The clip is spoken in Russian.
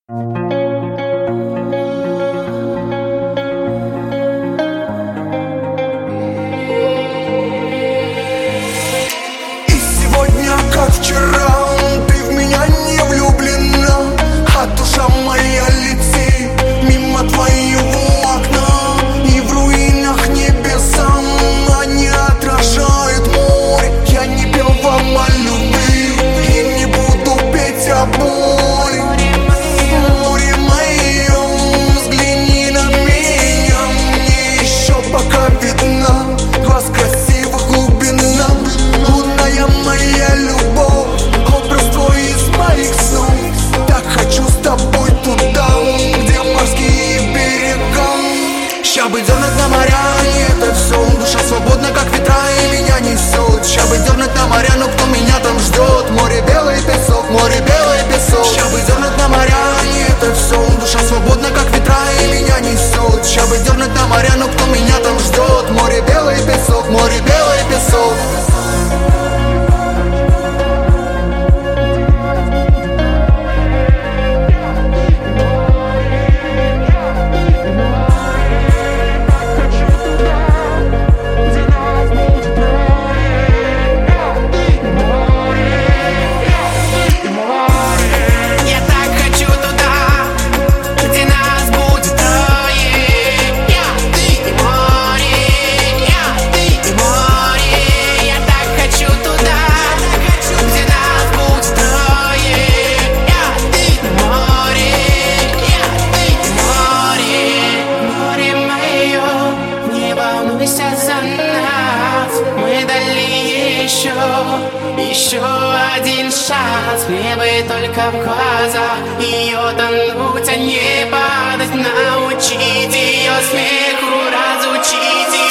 Сегодня, как вчера, ты в меня не влюблена, а душа моя летит мимо твоего окна. И в руинах небеса они отражают море. Я не пел вам о любви и не буду петь о боли. Море мое, взгляни на меня, мне еще пока видна глаз красивых глубина. Лунная моя любовь, образ твой из моих снов. Так хочу с тобой туда, где морские берега. Ща бы дернуть на моря, и это все. Душа свободна, как ветра, и меня несет. Ща бы дернуть на моря, но кто меня там ждет? Море белый песок, море белый песок. Ща бы дернуть на моря, и это все. Душа свободна, как ветра, и меня несет. Ща бы дернуть на моря, но кто меня там ждет? Море белый песок, море белый песок. Еще один шанс, мне бы только в глаза ее тонуть, а не падать. Научить ее смеху, разучить ее